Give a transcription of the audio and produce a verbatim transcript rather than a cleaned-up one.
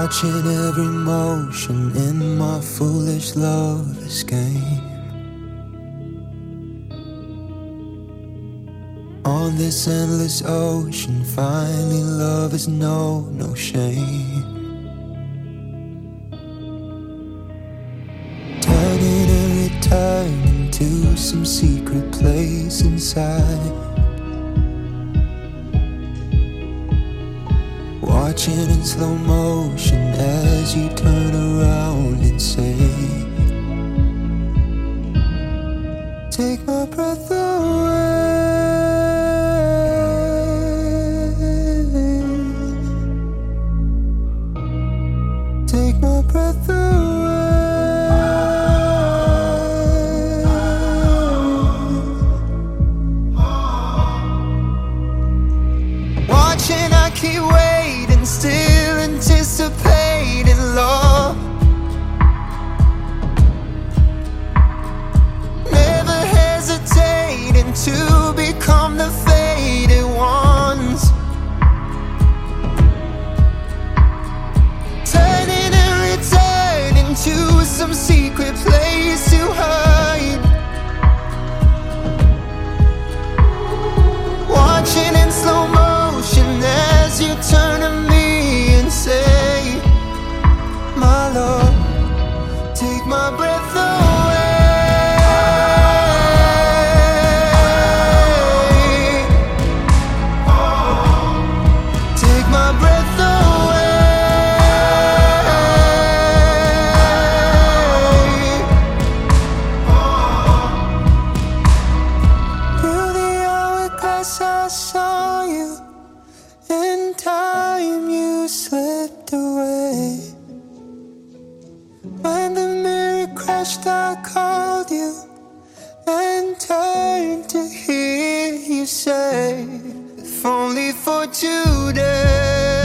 watching every motion in my foolish lover's game. On this endless ocean, finding love is no, no shame. Turning and returning to some secret place inside, watching in slow motion as you turn around and say, take my breath away. Take my breath away. Watching, I keep waiting, still anticipating love. Never hesitating to become the faded ones. Turning and returning to some secret place to hide, watching in slow motion as you turn to me and say, my love, take my breath away. Take my breath away. Through the hourglass I saw you, in time you slipped away. When the mirror crashed I called you and turned to hear you say, if only for today.